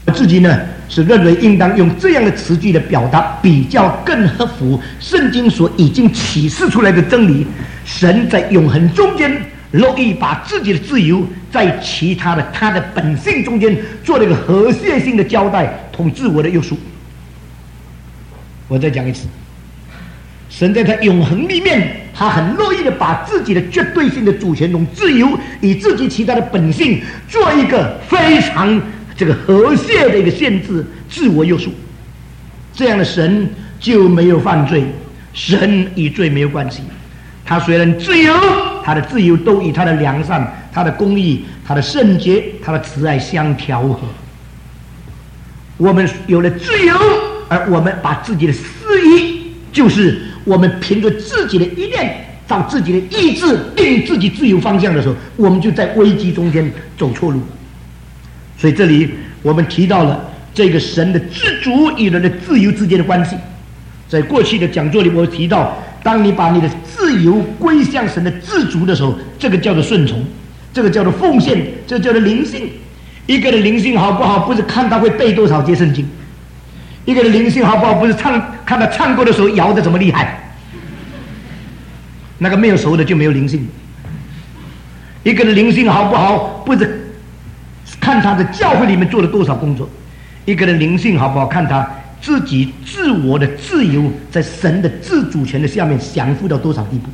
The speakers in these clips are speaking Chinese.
我自己呢是认为应当用这样的词句的表达，比较更合乎圣经所已经启示出来的真理。神在永恒中间乐意把自己的自由在其他的他的本性中间做了一个和谐性的交代，同自我的约束。我再讲一次，神在他永恒里面，他很乐意的把自己的绝对性的主权同自由以自己其他的本性做一个非常这个和谐的一个限制，自我约束。这样的神就没有犯罪，神与罪没有关系。他虽然自由，他的自由都与他的良善、他的公义、他的圣洁、他的慈爱相调和。我们有了自由，而我们把自己的私意，就是我们凭着自己的意念，照自己的意志定自己自由方向的时候，我们就在危机中间走错路。所以这里我们提到了这个神的自主与人的自由之间的关系。在过去的讲座里，我提到，当你把你的自由归向神的自主的时候，这个叫做顺从，这个叫做奉献，这个叫做灵性。一个人灵性好不好，不是看他会背多少节圣经；一个人灵性好不好，不是看他唱歌的时候摇得怎么厉害。那个没有熟的就没有灵性。一个人灵性好不好，不是看他的教会里面做了多少工作；一个人灵性好不好，看他自己自我的自由在神的自主权的下面降服到多少地步。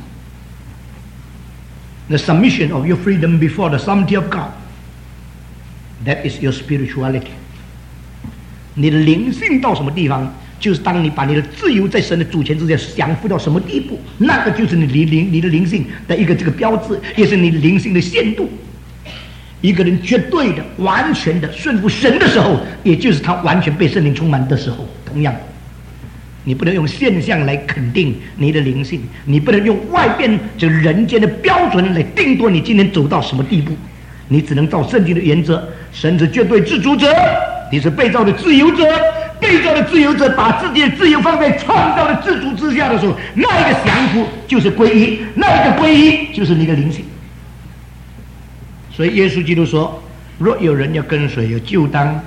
The submission of your freedom before the sovereignty of God, that is your spirituality. 你的灵性到什么地方，就是当你把你的自由在神的主权之下降服到什么地步，那个就是你的灵性的一个这个标志，也是你的灵性的限度。一个人绝对的、完全的顺服神的时候，也就是他完全被圣灵充满的时候。同样，你不能用现象来肯定你的灵性，你不能用外边这人间的标准来定夺你今天走到什么地步。你只能照圣经的原则，神是绝对自主者，你是被造的自由者。被造的自由者把自己的自由放在创造的自主之下的时候，那一个降服就是皈依，那一个皈依就是你的灵性。所以耶稣基督说，若有人要跟随，有就当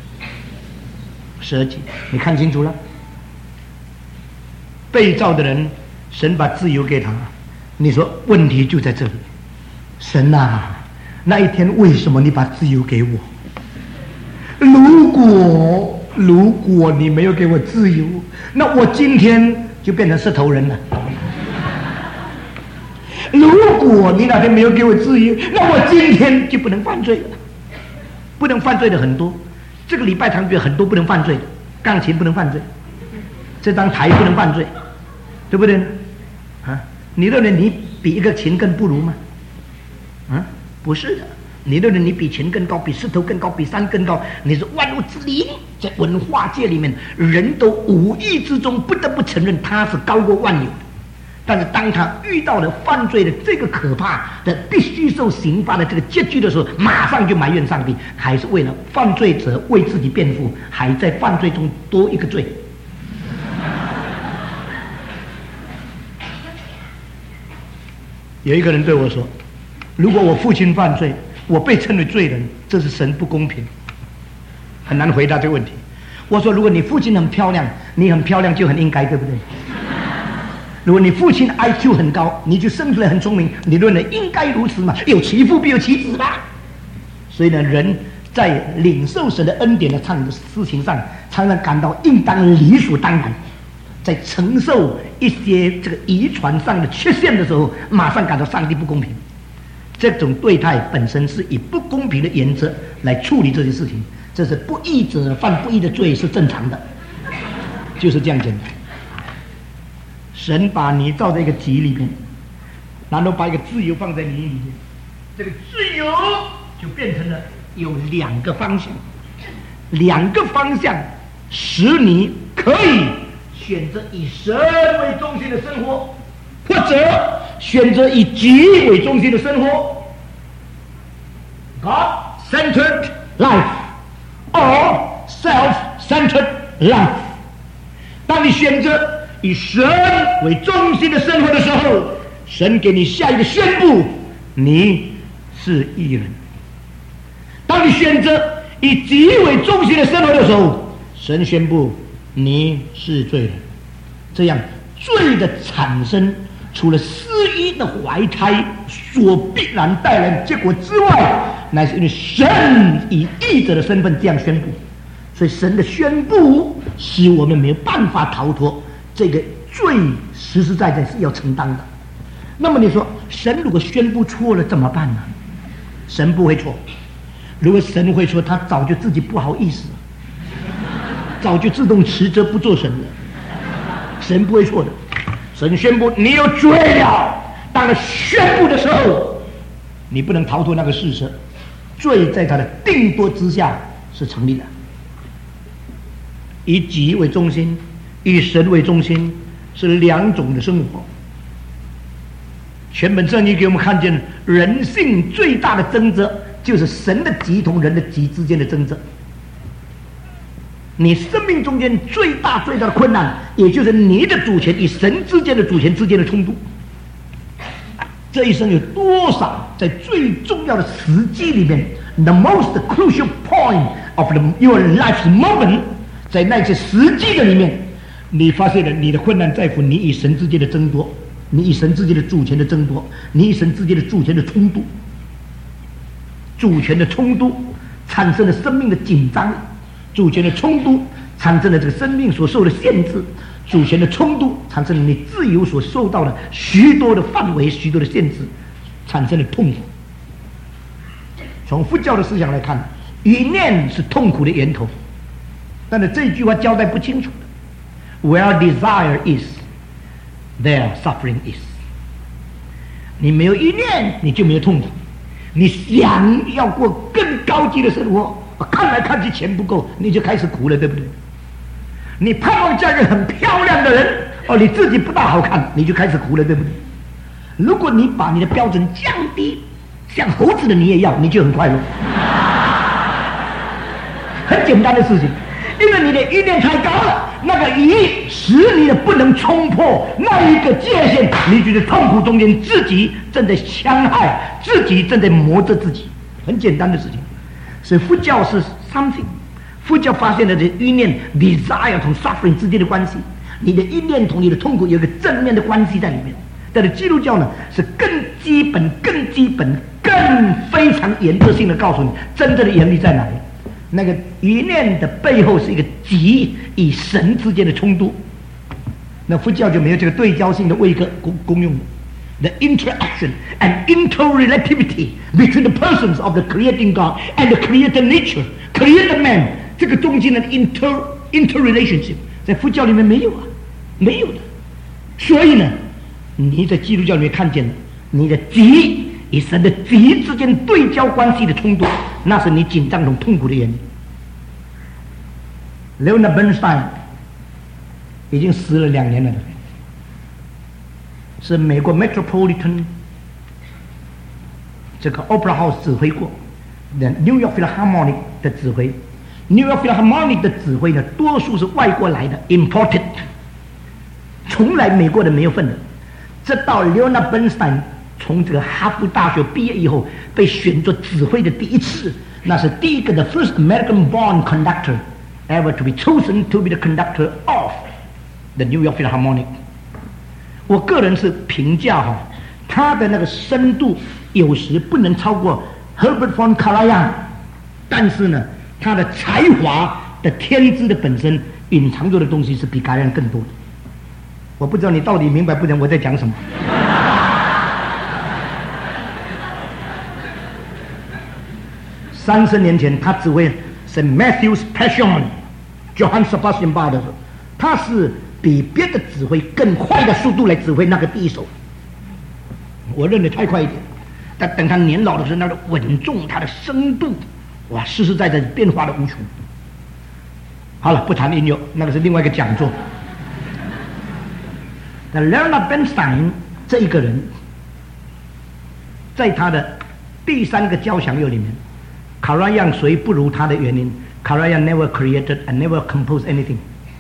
舍己。你看清楚了，被造的人，神把自由给他，你说问题就在这里。神啊，那一天为什么你把自由给我？如果你没有给我自由，那我今天就变成石头人了。如果你那天没有给我自由，那我今天就不能犯罪了。不能犯罪的很多，这个礼拜堂有很多不能犯罪的，钢琴不能犯罪，这张台不能犯罪，对不对呢？啊，你认为你比一个琴更不如吗？啊，不是的。你认为你比琴更高，比石头更高，比山更高，你是万物之灵。在文化界里面，人都无意之中不得不承认他是高过万有的。但是当他遇到了犯罪的这个可怕的必须受刑罚的这个结局的时候，马上就埋怨上帝，还是为了犯罪者为自己辩护，还在犯罪中多一个罪。有一个人对我说，如果我父亲犯罪，我被称为罪人，这是神不公平。很难回答这个问题。我说，如果你父亲很漂亮，你很漂亮就很应该，对不对？如果你父亲 IQ 很高，你就生出来很聪明，你认为应该如此嘛？有其父必有其子吧。所以呢，人在领受神的恩典的事情上，常常感到应当理所当然；在承受一些这个遗传上的缺陷的时候，马上感到上帝不公平。这种对待本身是以不公平的原则来处理这些事情，这是不义者犯不义的罪是正常的，就是这样简单。神把你造在一个体里面，然后把一个自由放在你里面，这个自由就变成了有两个方向，使你可以选择以神为中心的生活，或者选择以己为中心的生活 ，God-centered life or self-centered life。当你选择以神为中心的生活的时候，神给你下一个宣布，你是义人。当你选择以己为中心的生活的时候，神宣布你是罪人。这样罪的产生，除了失忆的怀胎所必然带来的结果之外，乃是因为神以义者的身份这样宣布。所以神的宣布使我们没有办法逃脱这个罪，实实在在是要承担的。那么你说神如果宣布错了怎么办呢？神不会错。如果神会错，他早就自己不好意思了，早就自动辞职不做神了。神不会错的。神宣布你有罪了，当他宣布的时候，你不能逃脱那个事实，罪在他的定夺之下是成立的。以己为中心，以神为中心，是两种的生活。全本圣经给我们看见，人性最大的争执就是神的己同人的己之间的争执。你生命中间最大的困难，也就是你的主权与神之间的主权之间的冲突。这一生有多少在最重要的时机里面 ，the most crucial point of your life's moment， 在那些时机的里面，你发现了你的困难在乎你与神之间的争夺，你与神之间的主权的争夺，你与神之间的主权的冲突。主权的冲突产生了生命的紧张，主权的冲突产生了这个生命所受的限制，主权的冲突产生了你自由所受到的许多的范围、许多的限制，产生了痛苦。从佛教的思想来看，一念是痛苦的源头，但是这句话交代不清楚的。Where desire is, there suffering is。你没有一念，你就没有痛苦。你想要过更高级的生活，看来看去钱不够，你就开始苦了，对不对？你盼望嫁一个很漂亮的人，你自己不大好看，你就开始苦了，对不对？如果你把你的标准降低，像猴子的你也要，你就很快乐。很简单的事情，因为你的意念太高了，那个疑使你的不能冲破那一个界限，你觉得痛苦中间自己正在伤害自己，正在磨着自己，很简单的事情。所以佛教是 something， 佛教发现了这意念 desire 同 suffering 之间的关系，你的意念同你的痛苦有一个正面的关系在里面。但是基督教呢，是更基本、更非常原则性的告诉你，真正的原理在哪里。那个一念的背后是一个己与神之间的冲突，那佛教就没有这个对焦性的位格功用。The interaction and interrelativity between the persons of the creating God and the created nature, created man， 这个中间的 interrelationship 在佛教里面没有啊，没有的。所以呢，你在基督教里面看见了你的己与神的己之间对焦关系的冲突，那是你紧张和痛苦的原因。Leonard Bernstein 已经死了2年了，是美国 Metropolitan 这个 Opera House 指挥过的 New York Philharmonic 的指挥。New York Philharmonic 的指挥呢，多数是外国来的 imported， 从来美国人没有份的。直到 Leonard Bernstein 从这个哈佛大学毕业以后，被选作指挥的第一次，那是第一个 the first American-born conductor ever to be chosen to be the conductor of the New York Philharmonic。我个人是评价他的那个深度有时不能超过 Herbert von Karajan， 但是呢，他的才华的天资的本身隐藏着的东西是比Karajan更多的。我不知道你到底明白不明白我在讲什么。30年前，他指挥 St. Matthew's Passion Johann Sebastian Bach 的时候，他是比别的指挥更快的速度来指挥那个第一首，我认为太快一点。但等他年老的时候，那个稳重，他的深度，哇，实实在在变化的无穷。好了，不谈音乐，那个是另外一个讲座。那 Leonard Bernstein 这一个人，在他的第3个交响乐里面，Karajan虽不如他的原因 ，Karajan never created and never composed anything,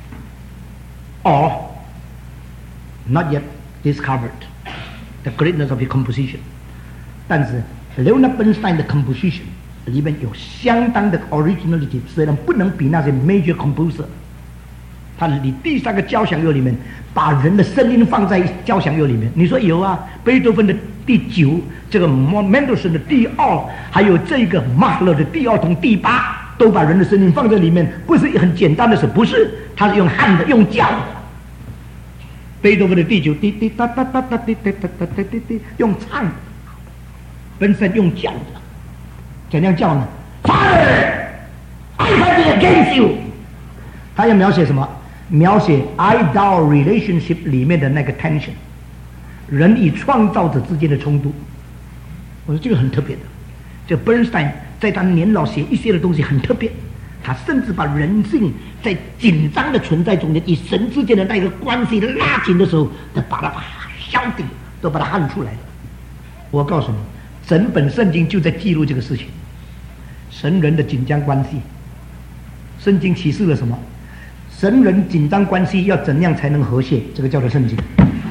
or not yet discovered the greatness of his composition. 但是 Leonard Bernstein 的 composition 里面有相当的 originality， 虽然不能比那些 major composer。他第3个交响乐里面把人的声音放在交响乐里面，你说有啊？贝多芬的第9，这个 Mendelssohn 的第2，还有这个马勒的第2同第8，都把人的声音放在里面，不是很简单的事，不是，他是用喊的，用叫的。贝多芬的第9，滴滴哒哒哒哒滴滴哒哒滴滴，用唱的，本身用叫的，怎样叫呢 ？Father, I fight against you。他要描写什么？描写 idol relationship 里面的那个 tension， 人与创造者之间的冲突。我说这个很特别的，这 Bernstein 在他年老写一些的东西很特别，他甚至把人性在紧张的存在中间与神之间的那个关系拉紧的时候，都把它消顶，都把它喊出来了。我告诉你，整本圣经就在记录这个事情，神人的紧张关系。圣经启示了什么？神人紧张关系要怎样才能和谐？这个叫做圣经。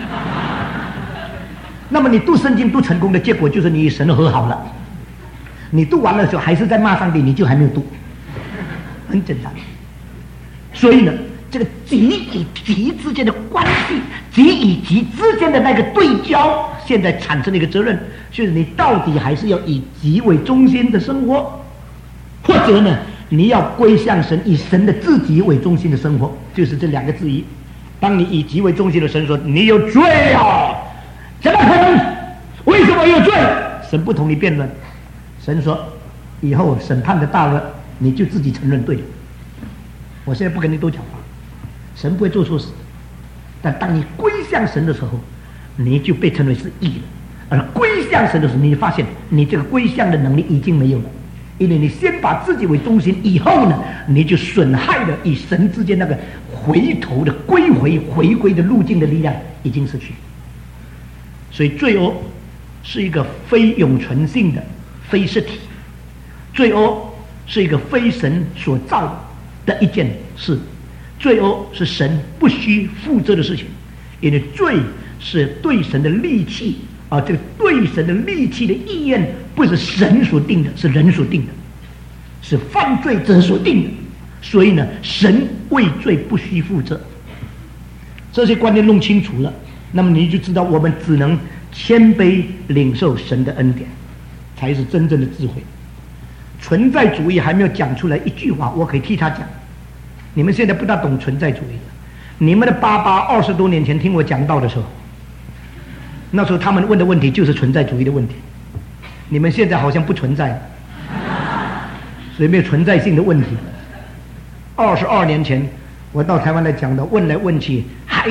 那么你读圣经读成功的结果就是你与神和好了。你读完了的时候还是在骂上帝，你就还没有读，很简单。所以呢，这个己与己之间的关系，己与己之间的那个对焦，现在产生了一个责任，就是你到底还是要以己为中心的生活，或者呢？你要归向神，以神的自己为中心的生活，就是这2个之一。当你以己为中心的神说你有罪啊，怎么可能？为什么有罪？神不同你辩论。神说以后审判的大了，你就自己承认对了。我现在不跟你多讲话，神不会做错事，但当你归向神的时候，你就被称为是义了。而归向神的时候，你发现你这个归向的能力已经没有了。因为你先把自己为中心，以后呢，你就损害了与神之间那个回头的回归的路径的力量已经失去。所以罪恶是一个非永存性的非实体，罪恶是一个非神所造的一件事，罪恶是神不需负责的事情，因为罪是对神的戾气。这个对神的戾气的意愿不是神所定的，是人所定的，是犯罪者所定的。所以呢，神为罪不需负责。这些观念弄清楚了，那么你就知道我们只能谦卑领受神的恩典，才是真正的智慧。存在主义还没有讲出来一句话，我可以替他讲。你们现在不大懂存在主义，你们的爸爸20多年前听我讲道的时候，那时候他们问的问题就是存在主义的问题，你们现在好像不存在，所以没有存在性的问题。22年前我到台湾来讲的，问来问去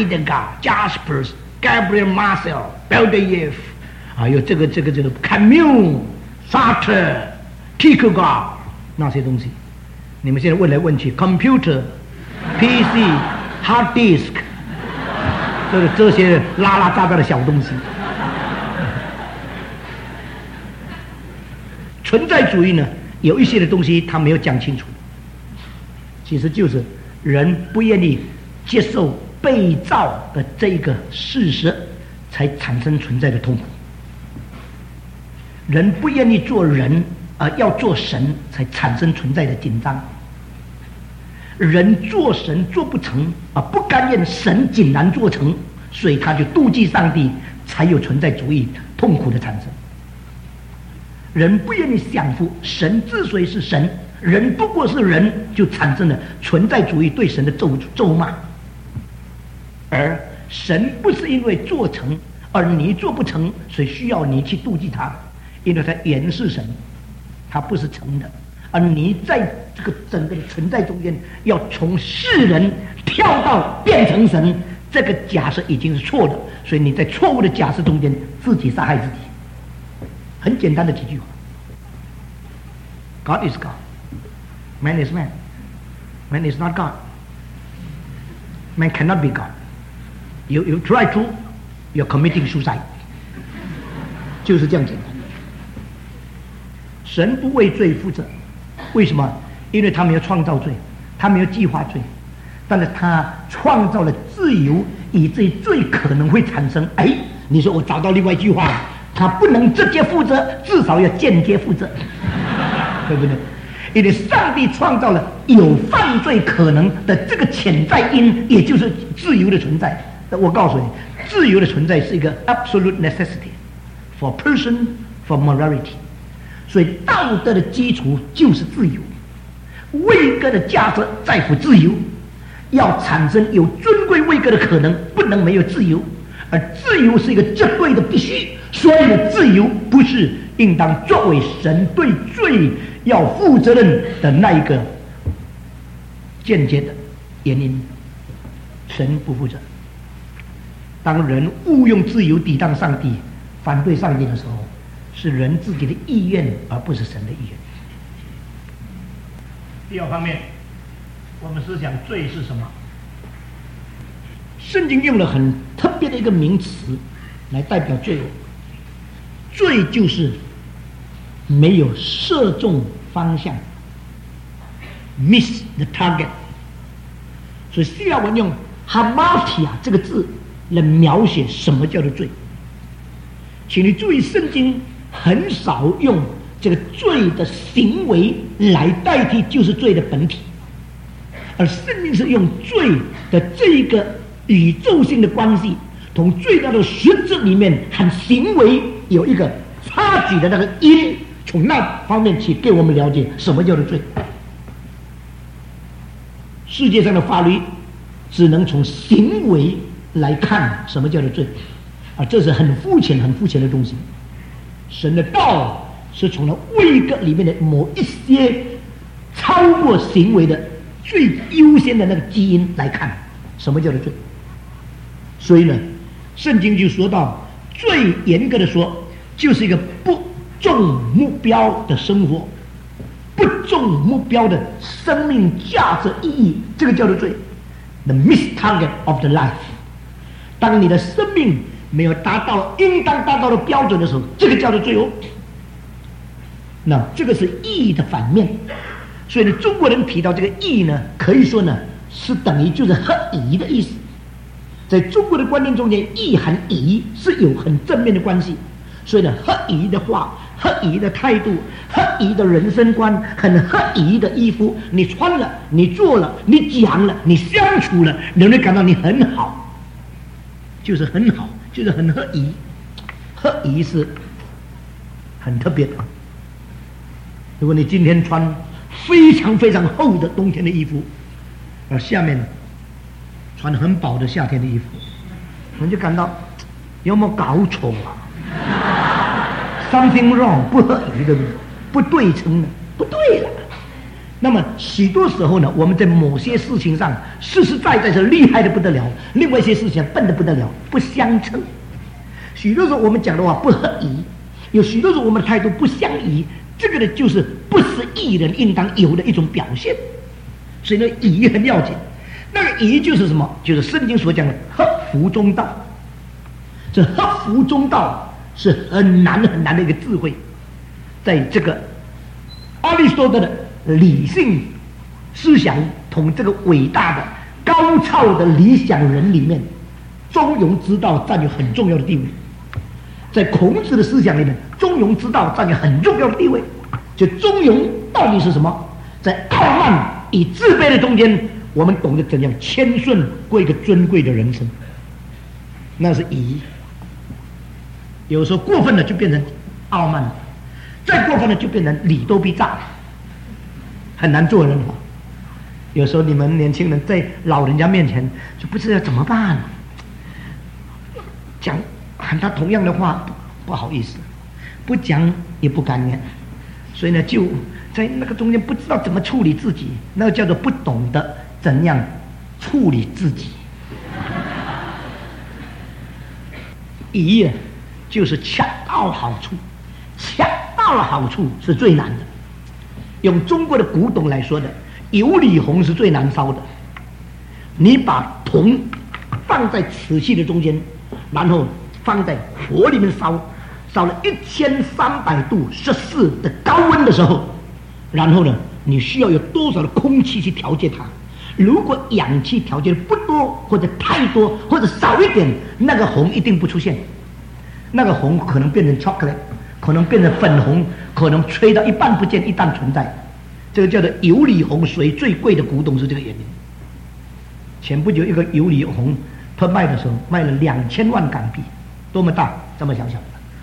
Heidegger、Jaspers、Gabriel Marcel、Berdyaev， 还有这个 Camus、Sartre、Kierkegaard 那些东西，你们现在问来问去 Computer、PC、Hard Disk， 这些拉拉杂杂的小东西。存在主义呢，有一些的东西他没有讲清楚，其实就是人不愿意接受被造的这个事实，才产生存在的痛苦。人不愿意做人，要做神，才产生存在的紧张。人做神做不成，不甘愿神竟然做成，所以他就妒忌上帝，才有存在主义痛苦的产生。人不愿意降服，神之所以是神，人不过是人，就产生了存在主义对神的咒骂。而神不是因为做成，而你做不成，所以需要你去妒忌他，因为他原是神，他不是成的。而你在这个整个的存在中间，要从世人跳到变成神，这个假设已经是错的，所以你在错误的假设中间自己杀害自己。很简单的几句话 ：God is God, man is man, man is not God, man cannot be God. You try to, you're committing suicide. 就是这样简单。神不为罪负责，为什么？因为他没有创造罪，他没有计划罪，但是他创造了自由，以至于罪可能会产生。你说我找到另外一句话了，他不能直接负责，至少要间接负责。 对不对？因为上帝创造了有犯罪可能的这个潜在因，也就是自由的存在。我告诉你，自由的存在是一个 absolute necessity for person for morality。所以道德的基础就是自由，位格的价值在乎自由。要产生有尊贵位格的可能，不能没有自由，而自由是一个绝对的必须。所以呢，自由不是应当作为神对罪要负责任的那一个间接的原因，神不负责。当人误用自由抵挡上帝、反对上帝的时候，是人自己的意愿，而不是神的意愿。第二方面，我们思想罪是什么？圣经用了很特别的一个名词来代表罪恶。罪就是没有射中方向 ，miss the target。所以希腊文用 hamartia 这个字来描写什么叫做罪。请你注意，圣经很少用这个罪的行为来代替就是罪的本体，而圣经是用罪的这个宇宙性的关系，同罪的实质里面和行为有一个差距的那个因，从那方面去给我们了解什么叫做罪。世界上的法律只能从行为来看什么叫做罪，而这是很肤浅的东西。神的道是从了位格里面的某一些超过行为的最优先的那个基因来看什么叫做罪。所以呢，圣经就说到，最严格的说，就是一个不重目标的生活，不重目标的生命价值意义，这个叫做罪。The missed target of the life。当你的生命没有达到应当达到的标准的时候，这个叫做罪哦。那这个是义的反面。所以呢，中国人提到这个义呢，可以说呢是等于就是合宜的意思。在中国的观念中间，义和宜是有很正面的关系。所以呢，合宜的话、合宜的态度、合宜的人生观、很合宜的衣服，你穿了、你做了、你讲了、你相处了，人会感到你很好，就是很好，就是很合宜。合宜是很特别的。如果你今天穿非常非常厚的冬天的衣服，而下面穿很薄的夏天的衣服，我们就感到有没有搞错啊？Something wrong， 不合宜，对不对？不对称的，不对了。那么许多时候呢，我们在某些事情上实实在在是厉害的不得了，另外一些事情笨的不得了，不相称。许多时候我们讲的话不合宜，有许多时候我们的态度不相宜，这个呢就是不是义人应当有的一种表现。所以呢，义很要紧。那个义就是什么？就是圣经所讲的合乎中道。这合乎中道是很难的一个智慧，在这个亚里士多德的理性思想同这个伟大的高超的理想人里面，中庸之道占有很重要的地位。在孔子的思想里面，中庸之道占有很重要的地位。就中庸到底是什么？在傲慢与自卑的中间，我们懂得怎样谦顺过一个尊贵的人生，那是义。有时候过分了就变成傲慢了，再过分了就变成礼多必诈，很难做人好。有时候你们年轻人在老人家面前就不知道怎么办，讲喊他同样的话不好意思，不讲也不甘愿，所以呢就在那个中间不知道怎么处理自己，那个叫做不懂得怎样处理自己。义啊，就是恰到好处，恰到了好处是最难的。用中国的古董来说的，有理红是最难烧的。你把铜放在瓷器的中间，然后放在火里面烧，烧了1300度摄氏的高温的时候，然后呢，你需要有多少的空气去调节它？如果氧气调节的不多，或者太多，或者少一点，那个红一定不出现。那个红可能变成 chocolate， 可能变成粉红， 可能吹到一半不见，一半存在。这个叫做有理红水最贵的古董是这个原因。前不久一个有理红特卖的时候卖了2000万港币，多么大，这么小小的。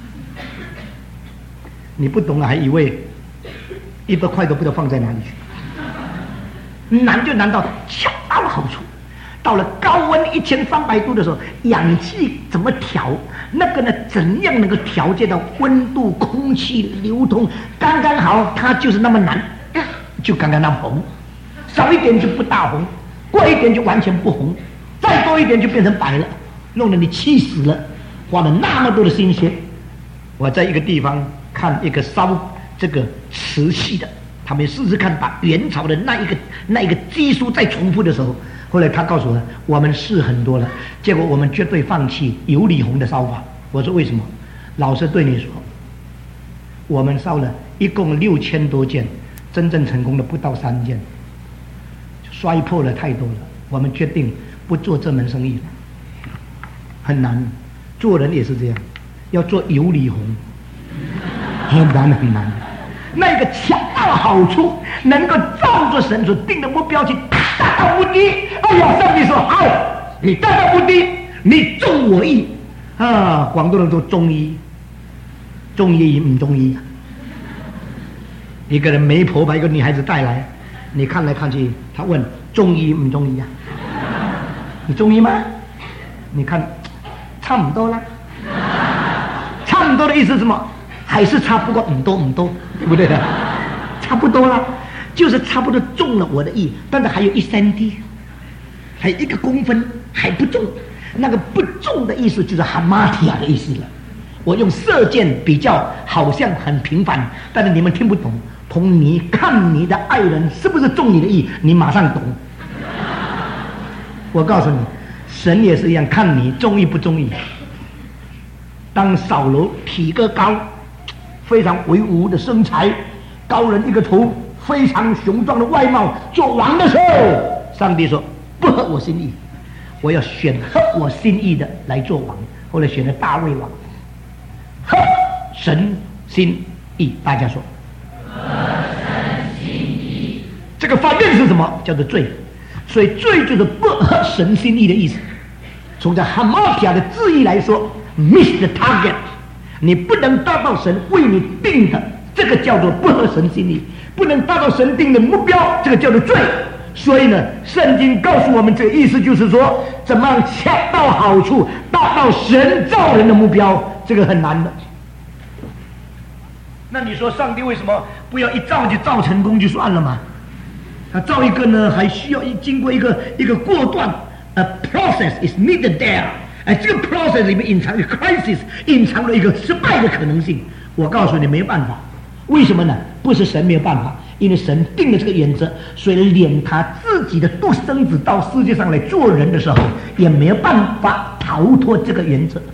你不懂了还以为100块都不知道放在哪里去。难就难到恰到了好处。到了高温1300度的时候，氧气怎么调？那个呢，怎样能够调节到温度、空气流通刚刚好？它就是那么难，就刚刚那么红，少一点就不大红，过一点就完全不红，再多一点就变成白了，弄得你气死了。花了那么多的心血，我在一个地方看一个烧这个瓷器的，他们试试看把元朝的那一个技术再重复的时候。后来他告诉我，我们试很多了，结果我们绝对放弃有理红的烧法。我说为什么？老实对你说，我们烧了一共6000多件，真正成功的不到3件，摔破了太多了。我们决定不做这门生意了，很难。做人也是这样，要做有理红，很难很难。那个恰到好处，能够照着神所定的目标去达到目的。哎呀，上帝说好，你达到目的，你中我意啊！广东人说中医，中医不中医。一个人媒婆把一个女孩子带来，你看来看去，他问中医不中医啊？你中医吗？你看，差不多啦。差不多的意思是什么？还是差不过很多，对不对的？差不多啦，就是差不多中了我的意，但是还有1 cm，还有1个公分还不中。那个不中的意思就是哈马提亚的意思了。我用射箭比较好像很平凡，但是你们听不懂。同你看你的爱人是不是中你的意，你马上懂。我告诉你，神也是一样，看你中意不中意。当扫罗体格高，非常威武的身材，高人一个头，非常雄壮的外貌，做王的时候，上帝说不合我心意，我要选合我心意的来做王。后来选了大卫王，合神心意。大家说合神心意，这个反面是什么？叫做罪。所以罪就是不合神心意的意思。从这哈马提亚的字义来说， miss the target， 你不能达到神为你定的，这个叫做不合神心意；不能达到神定的目标，这个叫做罪。所以呢，圣经告诉我们，这个意思就是说，怎么样恰到好处，达到神造人的目标，这个很难的。那你说，上帝为什么不要一造就造成功就算了吗？他造一个呢，还需要经过一个过段 ，a process is needed there。这个 process 里面隐藏一个 crisis， 隐藏了一个失败的可能性。我告诉你，没有办法。为什么呢？不是神没有办法，因为神定了这个原则，所以连他自己的独生子到世界上来做人的时候，也没有办法逃脱这个原则。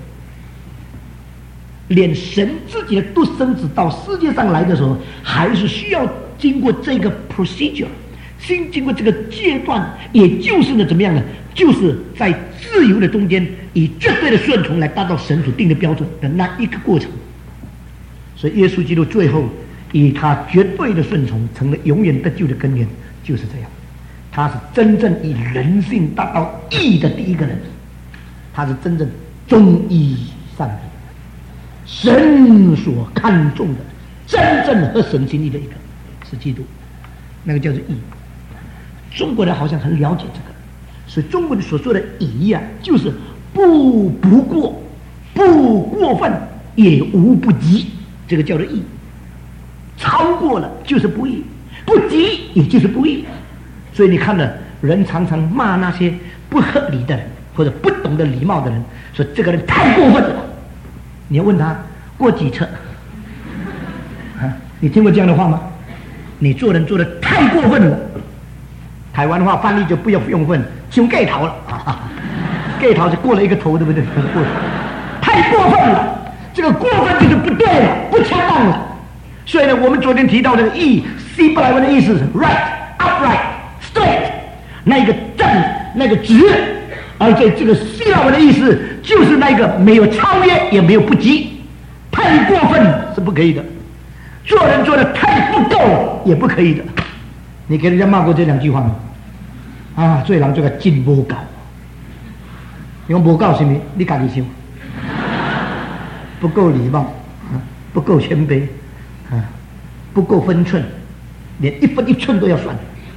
连神自己的独生子到世界上来的时候，还是需要经过这个 procedure， 经过这个阶段，也就是呢，怎么样呢？就是在自由的中间，以绝对的顺从来达到神所定的标准的那一个过程。所以耶稣基督最后以他绝对的顺从成了永远得救的根源，就是这样。他是真正以人性达到义的第一个人，他是真正忠义善良，神所看重的真正合神心意的一个是基督，那个叫做义。中国人好像很了解这个，所以中国人所说的义啊，就是不过分，也无不及，这个叫做义。超过了就是不义，不及也就是不义。所以你看了，人常常骂那些不合理的人或者不懂得礼貌的人，说这个人太过分了。你要问他过几车啊？你听过这样的话吗？你做人做得太过分了。台湾话翻译就不要用分，就盖头了啊！盖头是过了一个头，对不对？太过分了，这个过分就是不对了，不恰当了。所以呢，我们昨天提到这个义，希伯来文的意思是 right、upright、straight， 那个正，那个直，而且这个希腊文的意思就是那个没有超越，也没有不及，太过分是不可以的。 做人做得太不够了也不可以的。你给人家骂过这2句话吗？啊，做人做个真不够，用不够是咪？你自己想，不够礼貌，不够谦卑，不够分寸，连1分1寸都要算，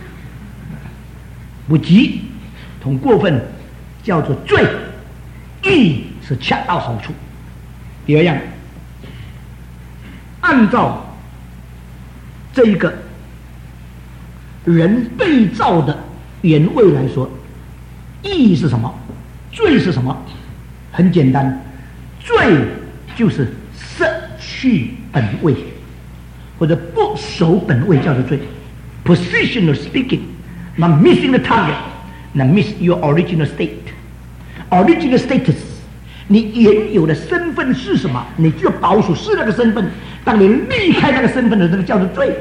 不急同过分叫做罪，义是恰到好处。第二样，按照这一个人被造的原位来说，义是什么？罪是什么？很简单，罪就是失去本位，或者不守本位叫做罪。Positional speaking, not missing the target, not miss your original state. Original status, 你原有的身份是什么？你就保守是那个身份。当你离开那个身份的这个叫做罪。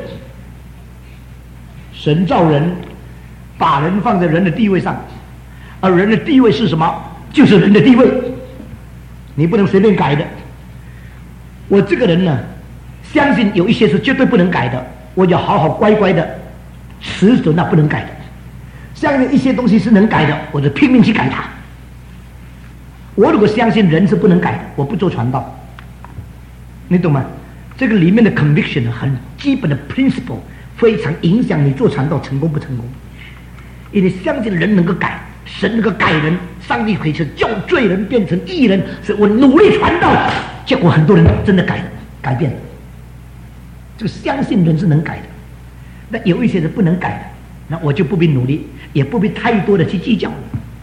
神造人，把人放在人的地位上，而人的地位是什么？就是人的地位，你不能随便改的。我这个人呢，相信有一些是绝对不能改的，我就好好乖乖的持守那不能改的。相信一些东西是能改的，我就拼命去改它。我如果相信人是不能改的，我不做传道，你懂吗？这个里面的 conviction 很基本的 principle 非常影响你做传道成功不成功。因为相信人能够改，神能够改人，上帝可以叫罪人变成义人，所以我努力传道，结果很多人真的改变了。这个相信人是能改的，那有一些人不能改的，那我就不必努力，也不必太多的去计较。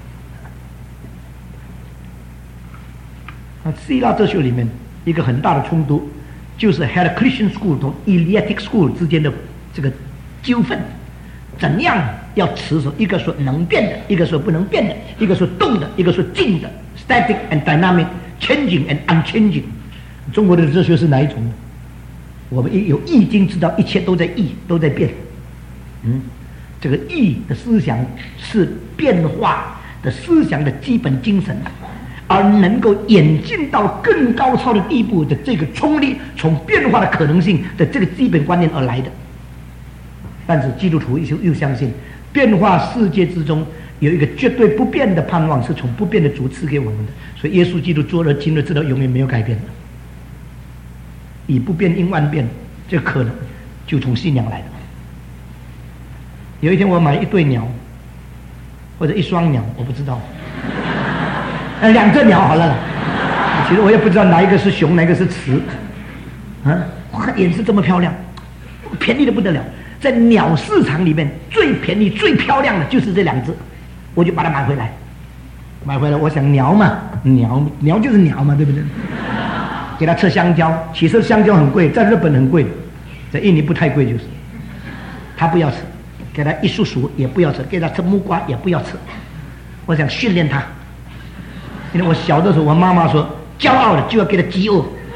希腊哲学里面一个很大的冲突，就是 Heraclitean School 同 Eleatic School 之间的这个纠纷，怎样要持守？一个说能变的，一个说不能变的，一个说动的，一个说静的 ，static and dynamic, changing and unchanging。中国的哲学是哪一种呢？我们有易经知道一切都在易，都在变。这个易的思想是变化的思想的基本精神。而能够演进到更高超的地步的这个冲力，从变化的可能性的这个基本观念而来的。但是基督徒又相信，变化世界之中有一个绝对不变的盼望，是从不变的主赐给我们的。所以耶稣基督做了今日直到永远没有改变的。以不变应万变，这个可能就从信仰来的。有一天我买一对鸟，或者一双鸟，我不知道。2只鸟好了，其实我也不知道哪一个是雄，哪一个是雌，颜色这么漂亮，便宜的不得了。在鸟市场里面最便宜、最漂亮的就是这2只，我就把它买回来。买回来，我想鸟嘛，鸟就是鸟嘛，对不对？给它吃香蕉，其实香蕉很贵，在日本很贵，在印尼不太贵就是。他不要吃，给它一束薯也不要吃，给它吃木瓜也不要吃。我想训练它。因为我小的时候，我妈妈说，骄傲的就要给他饥饿，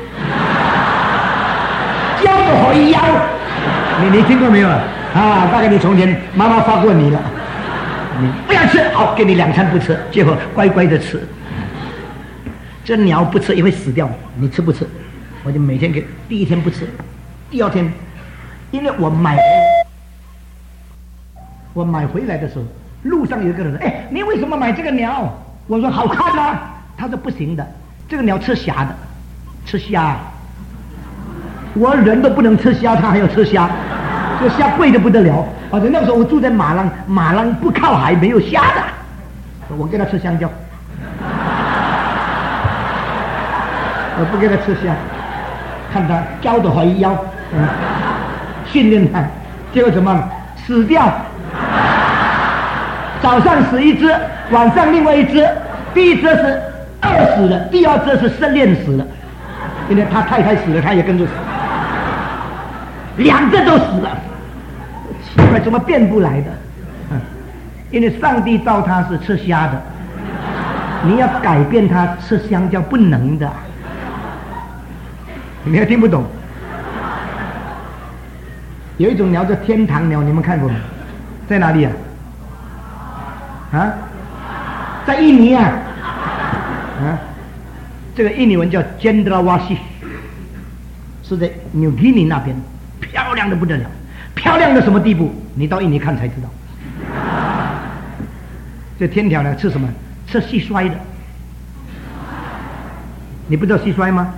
骄傲可以腰。你听过没有啊？大概你从前妈妈发过你了，你不要吃，好，给你2餐不吃，结果乖乖的吃。这鸟不吃也会死掉，你吃不吃？我就每天给，第1天不吃，第2天，因为我买回来的时候，路上有一个人说，你为什么买这个鸟？我说好看啊，他说不行的，这个鸟吃虾的，吃虾，我人都不能吃虾，他还要吃虾，这虾贵的不得了。而且那个时候我住在马浪不靠海，没有虾的，我给他吃香蕉，我不给他吃虾，看他高的怀腰，训练他，结果怎么死掉？早上死1只，晚上另外1只，第1只是饿死了，第2只是失恋死了，因为他太太死了，他也跟着死，2只都死了，奇怪，怎么变不来的？因为上帝造他是吃虾的，你要改变他吃香蕉不能的，你还听不懂？有一种鸟叫天堂鸟，你们看过没？在哪里啊？在印尼啊，这个印尼文叫 Cendrawasih， 是在 New Guinea 那边， 漂亮的不得了，漂亮到什么地步？你到印尼看才知道。这天条呢，吃什么？吃蟋蟀的。你不知道蟋蟀吗？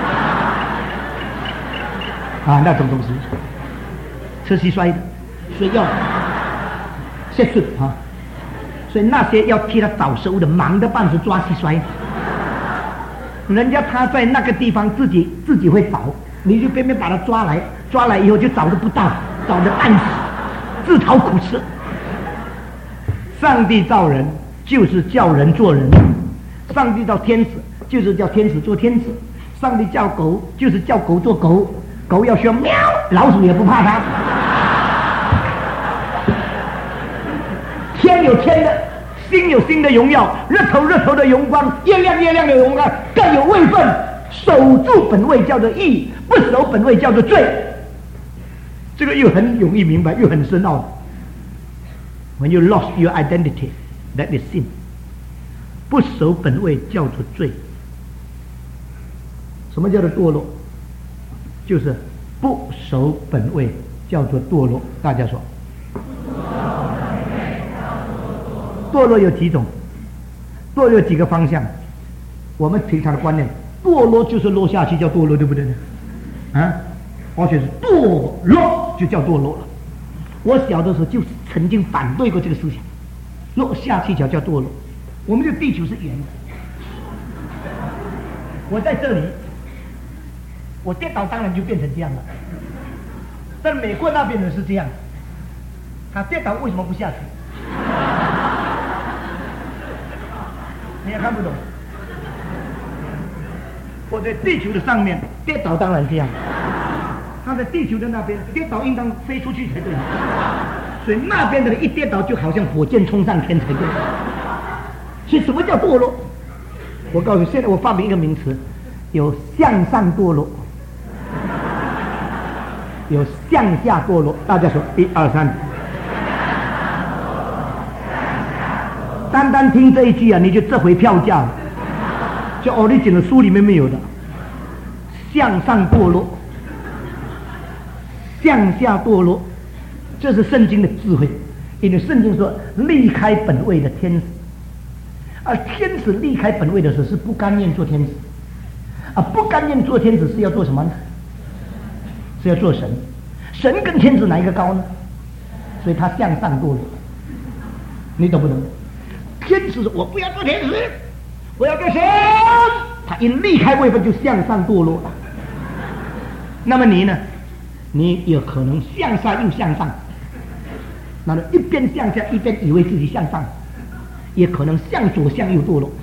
啊，那种东西，吃蟋蟀的，所以要下水啊。所以那些要替他找食物的，忙得半死抓蟋蟀。人家他在那个地方自己会找，你就偏偏把他抓来以后就找得不到，找得半死，自讨苦吃。上帝造人就是叫人做人，上帝造天使就是叫天使做天使，上帝叫狗就是叫狗做狗，狗要说喵，老鼠也不怕它。天有天的，星有星的荣耀，日头的荣光，月亮的荣光，各有位分。守住本位叫做义，不守本位叫做罪。这个又很容易明白，又很深奥的。When you lost your identity, that is sin. 不守本位叫做罪。什么叫做堕落？就是不守本位叫做堕落。大家说，堕落有几种？堕落有几个方向？我们平常的观念，堕落就是落下去叫堕落，对不对呢？啊，而且是堕落就叫堕落了。我小的时候就曾经反对过这个思想，落下去叫堕落。我们这个地球是圆的，我在这里，我跌倒当然就变成这样了。但美国那边人是这样，他跌倒为什么不下去？你也看不懂。我在地球的上面跌倒当然这样，他在地球的那边跌倒应当飞出去才对，所以那边的人一跌倒就好像火箭冲上天才对。所以什么叫堕落？我告诉你，现在我发明一个名词，有向上堕落，有向下堕落。大家说1、2、3。单单听这一句啊，你就这回票价了。就original的书里面没有的，向上堕落，向下堕落，这是圣经的智慧。因为圣经说离开本位的天使，而天使离开本位的时候是不甘愿做天使，而不甘愿做天使是要做什么呢？是要做神。神跟天使哪一个高呢？所以他向上堕落。你懂不懂？天使说我不要做天使，我要做神，他一离开位分就向上堕落了。那么你呢？你有可能向下又向上，那么一边向下一边以为自己向上，也可能向左向右堕落。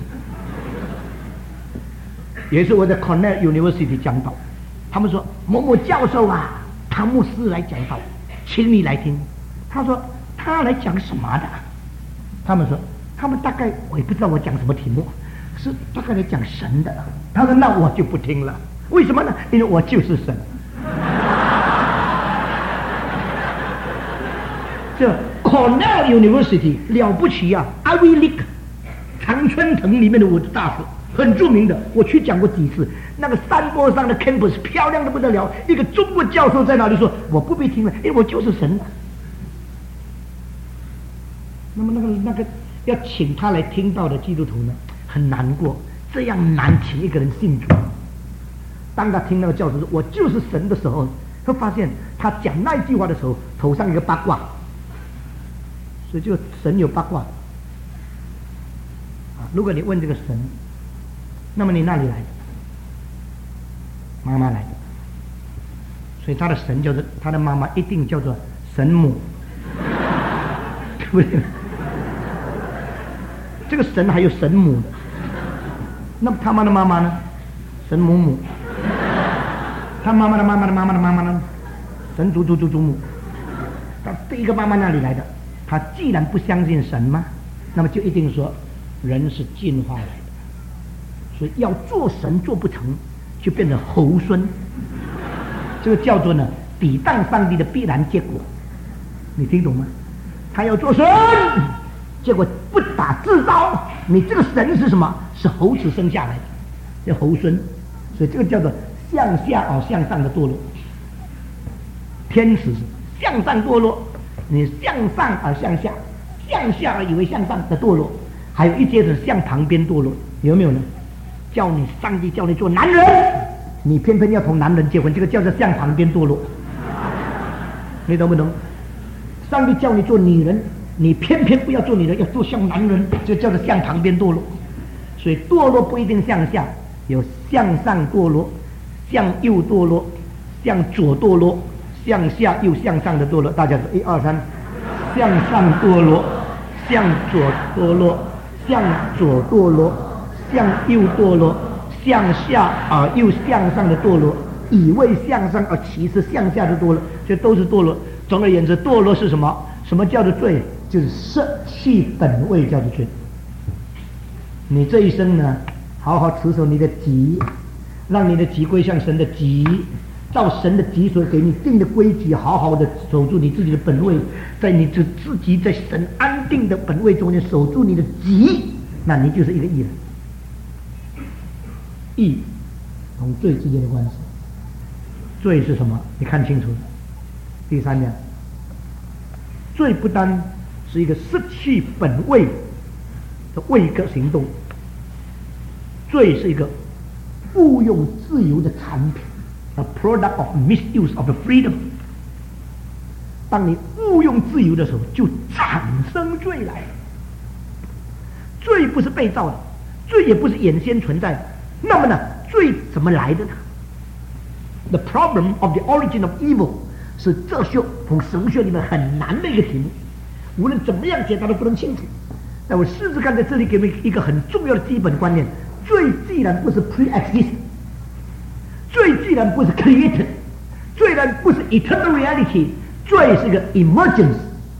有一次我在 Cornell University 讲道，他们说某某教授啊，唐牧师来讲道，请你来听。他说他来讲什么的？他们说他们大概我也不知道我讲什么题目，是大概来讲神的。他说那我就不听了，为什么呢？因为我就是神。这 Cornell University 了不起啊 ，Ivy League 常春藤里面的我的大学很著名的，我去讲过几次。那个山坡上的 campus 漂亮的不得了，一个中国教授在那里说我不必听了，因为我就是神。那么那个要请他来听到的基督徒呢，很难过，这样难请一个人信主。当他听那个教授说我就是神的时候，会发现他讲那句话的时候头上一个八卦，所以就神有八卦啊。如果你问这个神，那么你哪里来的？妈妈来的，所以他的神叫做他的妈妈一定叫做神母，对不对？这个神还有神母的，那么他妈的妈妈呢？神母母，他妈妈的妈妈的妈妈的妈妈呢？神祖母。他这一个妈妈那里来的？他既然不相信神嘛，那么就一定说人是进化来的，所以要做神做不成，就变成猴孙。这个叫做呢抵挡上帝的必然结果，你听懂吗？他要做神，结果不打自招，你这个神是什么？是猴子生下来的，叫猴孙。所以这个叫做向下向上的堕落。 天使是向上堕落，你向上而向下，向下而以为向上的堕落，还有一些是向旁边堕落，有没有呢？上帝叫你做男人，你偏偏要同男人结婚，这个叫做向旁边堕落，你懂不懂？上帝叫你做女人，你偏偏不要做女人，要做像男人，就叫做向旁边堕落。所以堕落不一定向下，有向上堕落、向右堕落、向左堕落、向下又向上的堕落。大家说1、2、3，向上堕落，向左堕落，向左堕落，向右堕落，向下而又向上的堕落，以为向上而其实向下的堕落，这都是堕落。总而言之，堕落是什么？什么叫做罪？就是失去本位叫做罪。你这一生呢，好好持守你的己，让你的己归向神的己，照神的己所给你定的规矩，好好的守住你自己的本位，在你自己在神安定的本位中间守住你的己，那你就是一个义人。义同罪之间的关系，罪是什么？你看清楚。第三点，罪不单是一个失去本位的位格行动，罪是一个误用自由的产品 ，a product of misuse of the freedom。当你误用自由的时候，就产生罪来。罪不是被造的，罪也不是原先存在的。那么呢，罪怎么来的呢 ？The problem of the origin of evil 是哲学同神学里面很难的一个题目，无论怎么样解答都不能清楚。那我试试看，在这里给你们一个很重要的基本观念：罪既然不是 pre-exist， 罪既然不是 created， 罪然不是 eternal reality， 罪是个 emergence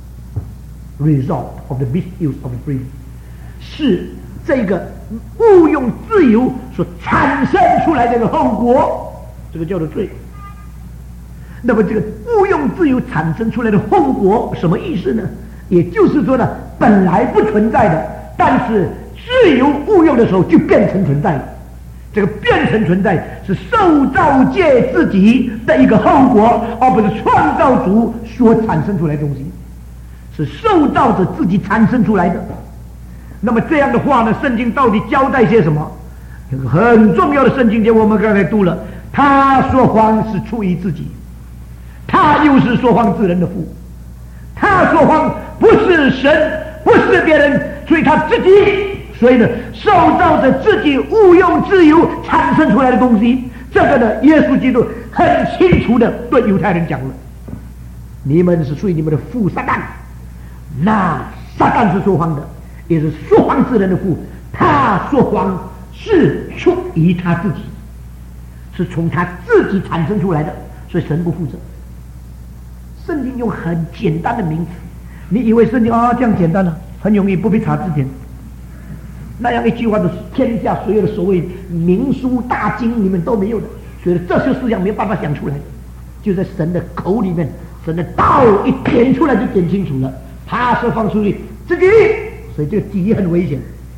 result of the misuse of the freedom， 是这个误用自由所产生出来的一个后果，这个叫做罪。那么这个误用自由产生出来的后果什么意思呢？也就是说呢，本来不存在的，但是自由误用的时候就变成存在了。这个变成存在是受造界自己的一个后果，而不是创造主所产生出来的东西，是受造者自己产生出来的。那么这样的话呢，圣经到底交代些什么？有个很重要的圣经节，我们刚才读了，他说谎是出于自己，他又是说谎之人的父，他说谎不是神，不是别人，所以他自己，所以呢，受造者自己误用自由产生出来的东西，这个呢，耶稣基督很清楚的对犹太人讲了，你们是属于你们的父撒旦，那撒旦是说谎的，也是说谎之人的父，他说谎是出于他自己，是从他自己产生出来的，所以神不负责。圣经用很简单的名词，你以为圣经这样简单呢？很容易，不必查字典。那样一句话都是天下所有的所谓名书大经里面都没有的，所以这些思想没有办法想出来的，就在神的口里面，神的道一点出来就点清楚了。他是放出去自己，所以这个己很危险，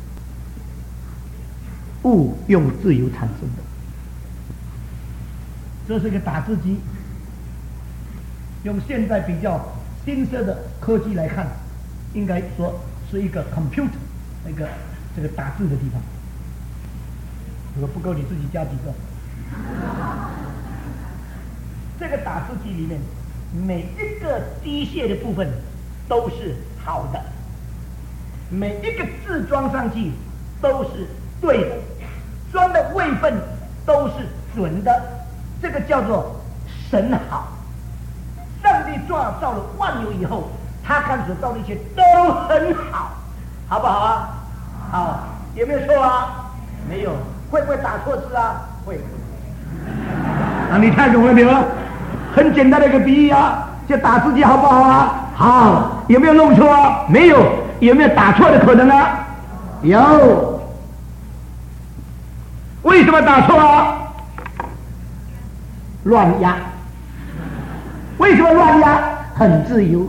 误用自由产生的。这是一个打字机，用现在比较新式的科技来看，应该说是一个 computer， 那个这个打字的地方。如果不够，你自己加几个。这个打字机里面每一个机械的部分都是好的，每一个字装上去都是对的，装的位分都是准的，这个叫做神好。上帝创造了万有以后，他看所造的一切都很好，好不好啊？好，有没有错啊？没有。会不会打错字啊？会。你太懂了没有？很简单的一个比喻啊，就打字机好不好啊？好。有没有弄错啊？没有。有没有打错的可能啊？有。为什么打错啊？乱压。为什么乱压？很自由，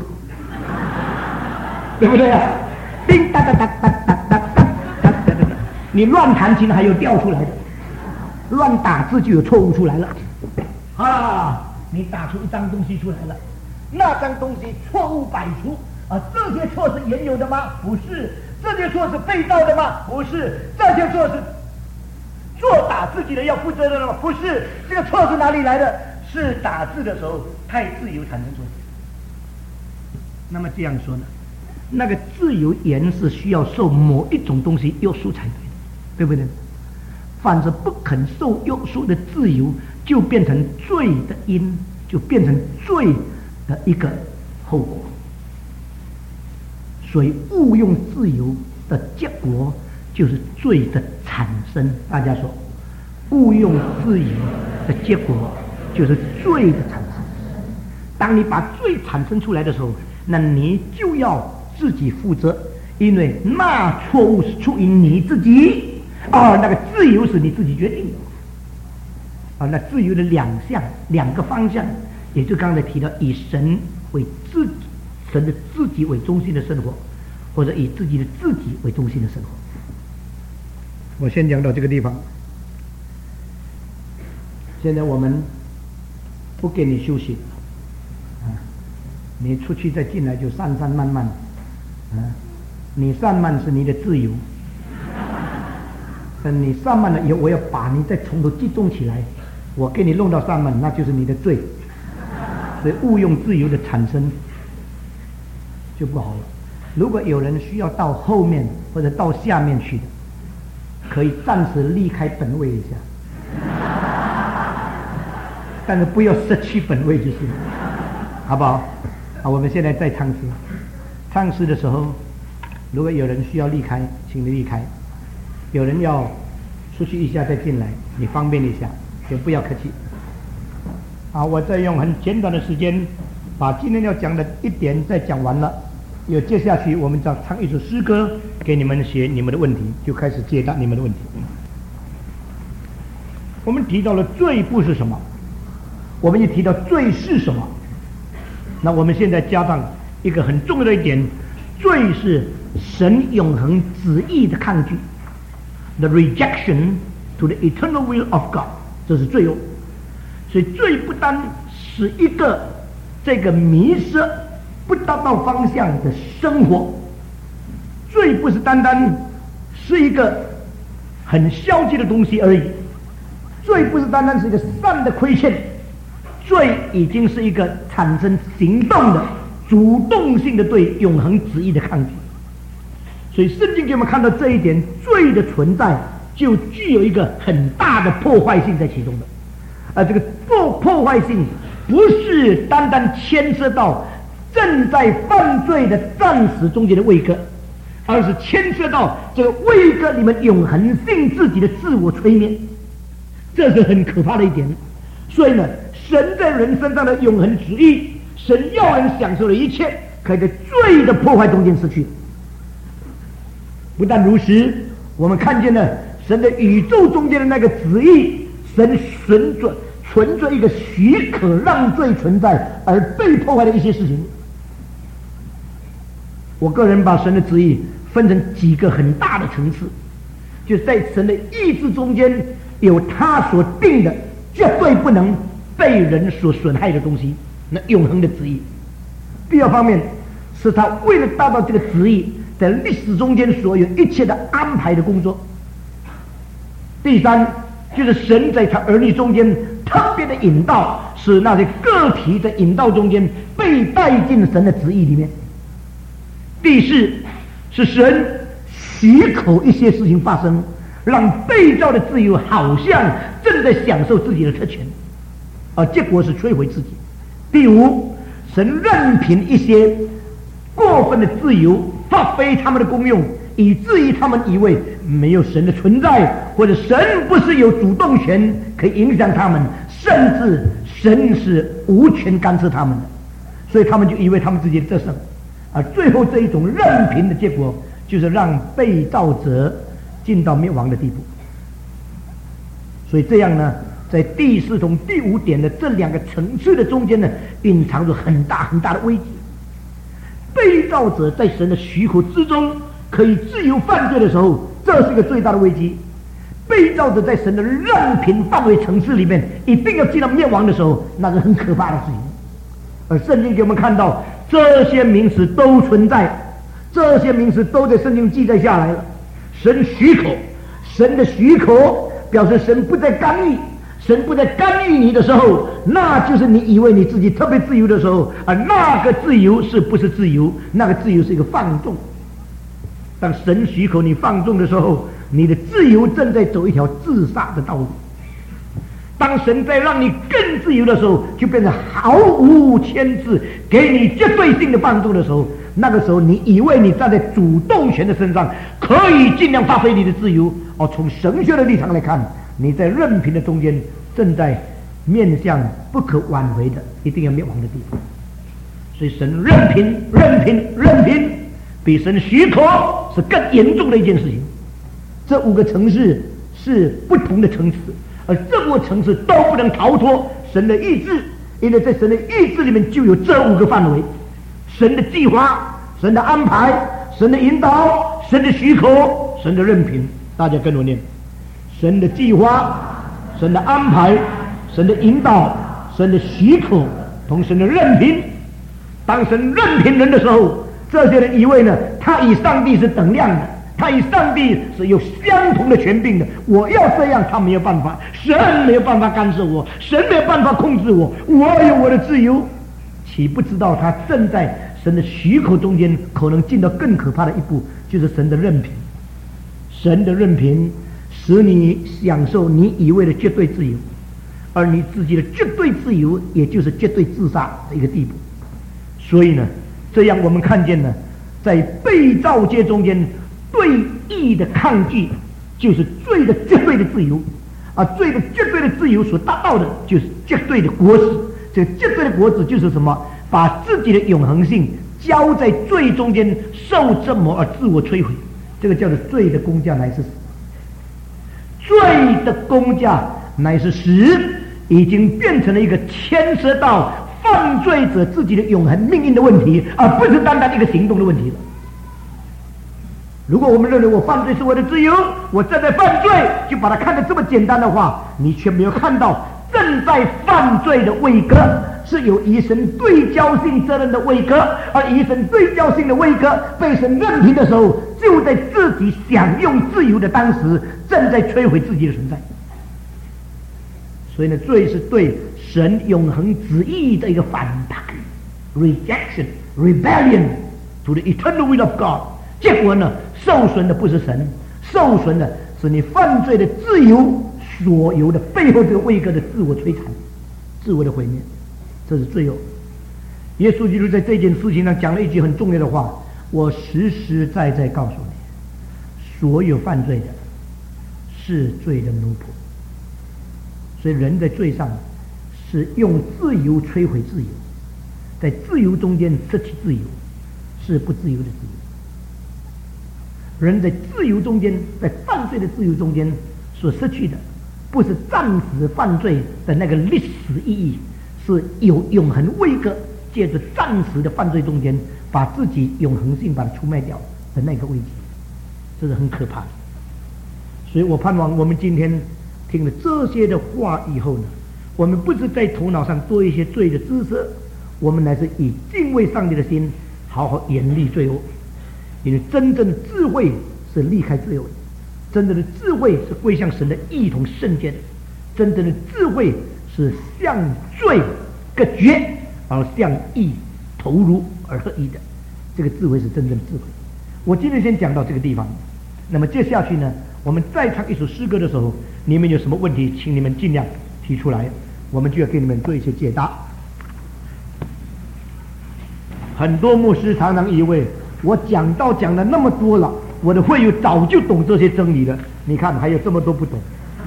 对不对啊？叮哒哒哒哒哒哒哒哒，你乱弹琴还有调出来的，乱打字就有错误出来了。 你打出一张东西出来了，那张东西错误百出啊，这些错是原有的吗？不是。这些错是被盗的吗？不是。这些错是做打自己的要负责的吗？不是。这个错是哪里来的？是打字的时候太自由产生错。那么这样说呢，那个自由言是需要受某一种东西约束才对的，对不对？反正不肯受约束的自由，就变成罪的因，就变成罪的一个后果。所以误用自由的结果就是罪的产生。大家说，误用自由的结果就是罪的产生。当你把罪产生出来的时候，那你就要自己负责，因为那错误是出于你自己，那个自由是你自己决定的。那自由的两个方向，也就刚才提到以神的自己为中心的生活，或者以自己的自己为中心的生活。我先讲到这个地方。现在我们不给你休息，你出去再进来就散漫，你散漫是你的自由，等你散漫了以后，我要把你再从头集中起来，我给你弄到散漫，那就是你的罪。所以误用自由的产生就不好了。如果有人需要到后面或者到下面去的，可以暂时离开本位一下，但是不要失去本位就行了，好不好？好，我们现在在唱诗。唱诗的时候，如果有人需要离开，请你离开；有人要出去一下再进来，你方便一下，就不要客气。好，我再用很简短的时间把今天要讲的一点再讲完了。有接下去我们再唱一首诗歌给你们写你们的问题，就开始解答你们的问题。我们提到了罪不是什么，我们也提到罪是什么。那我们现在加上一个很重要的一点，罪是神永恒旨意的抗拒 ，the rejection to the eternal will of God， 这是罪恶。所以罪不单是一个这个迷失不达到方向的生活，罪不是单单是一个很消极的东西而已，罪不是单单是一个善的亏欠，罪已经是一个产生行动的主动性的对永恒旨意的抗拒。所以圣经给我们看到这一点，罪的存在就具有一个很大的破坏性在其中的。这个破坏性不是单单牵涉到正在犯罪的暂时中间的位格，而是牵涉到这个位格里面永恒性自己的自我催眠，这是很可怕的一点。所以呢，神在人身上的永恒旨意，神要人享受的一切，可以在罪的破坏中间失去。不但如此，我们看见了神的宇宙中间的那个旨意，神存着一个许可让罪存在而被破坏的一些事情。我个人把神的旨意分成几个很大的层次，就在神的意志中间有他所定的绝对不能被人所损害的东西，那永恒的旨意。第二方面是他为了达到这个旨意，在历史中间所有一切的安排的工作。第三就是神在他儿女中间特别的引导，使那些个体在引导中间被带进神的旨意里面。第四是神许可一些事情发生，让被造的自由好像正在享受自己的特权，而结果是摧毁自己。第五，神任凭一些过分的自由发挥他们的功用，以至于他们以为没有神的存在，或者神不是有主动权可以影响他们，甚至神是无权干涉他们的，所以他们就以为他们自己的得胜。而最后这一种任凭的结果，就是让被造者进到灭亡的地步。所以这样呢，在第四从第五点的这两个层次的中间呢，隐藏着很大很大的危机。被造者在神的许可之中可以自由犯罪的时候，这是一个最大的危机。 被造者在神的任凭范围层次里面，一定要进到灭亡的时候，那是很可怕的事情。而圣经给我们看到，这些名词都存在，这些名词都在圣经记载下来了。神许可，神的许可表示神不再干预，神不再干预你的时候，那就是你以为你自己特别自由的时候，而那个自由是不是自由？那个自由是一个放纵。当神许可你放纵的时候，你的自由正在走一条自杀的道路。当神在让你更自由的时候，就变成毫无牵制，给你绝对性的放纵的时候，那个时候你以为你站在主动权的身上，可以尽量发挥你的自由。从神学的立场来看，你在任凭的中间正在面向不可挽回的一定要灭亡的地方。所以神任凭比神许可是更严重的一件事情。这5个层次是不同的层次，而这5个层次都不能逃脱神的意志，因为在神的意志里面就有这5个范围：神的计划、神的安排、神的引导、神的许可、神的任凭。大家跟我念：神的计划、神的安排、神的引导、神的许可同神的任凭。当神任凭人的时候，这些人以为呢，他与上帝是等量的，他与上帝是有相同的权柄的。我要这样，他没有办法，神没有办法干涉我，神没有办法控制我，我有我的自由。岂不知道他正在神的许可中间，可能进到更可怕的一步，就是神的任凭。神的任凭使你享受你以为的绝对自由，而你自己的绝对自由也就是绝对自杀的一个地步。所以呢，这样我们看见呢，在被造界中间对义的抗拒，就是罪的绝对的自由，而罪的绝对的自由所达到的就是绝对的果子。这个绝对的果子就是什么？把自己的永恒性交在罪中间，受折磨而自我摧毁。这个叫做罪的工价乃是死。罪的工价乃是死，已经变成了一个牵涉到犯罪者自己的永恒命运的问题，而不是单单一个行动的问题了。如果我们认为我犯罪是我的自由，我正在犯罪，就把它看得这么简单的话，你却没有看到正在犯罪的位格是有与神对焦性责任的位格，而与神对焦性的位格被神任凭的时候，就在自己享用自由的当时，正在摧毁自己的存在。所以呢，罪是对神永恒旨意的一个反叛 ，rejection, rebellion to the eternal will of God。结果呢，受损的不是神，受损的是你犯罪的自由所有的背后这个位格的自我摧残、自我的毁灭，这是罪恶。耶稣基督在这件事情上讲了一句很重要的话：我实实在在告诉你，所有犯罪的是罪的奴仆。所以人在罪上是用自由摧毁自由，在自由中间失去自由，是不自由的自由。人在自由中间，在犯罪的自由中间所失去的，不是暂时犯罪的那个历史意义，是有永恒威格，借着暂时的犯罪中间，把自己永恒性把它出卖掉的那个危机，这是很可怕的。所以我盼望我们今天听了这些的话以后呢，我们不是在头脑上做一些罪的知识，我们乃是以敬畏上帝的心，好好严厉罪恶。因为真正的智慧是离开罪恶的，真正的智慧是归向神的义同圣洁的，真正的智慧是向罪隔绝，而向义投入而合一的。这个智慧是真正的智慧。我今天先讲到这个地方，那么接下去呢，我们再唱一首诗歌的时候，你们有什么问题，请你们尽量提出来，我们就要给你们做一些解答。很多牧师常常以为我讲道讲了那么多了，我的会友早就懂这些真理了，你看还有这么多不懂。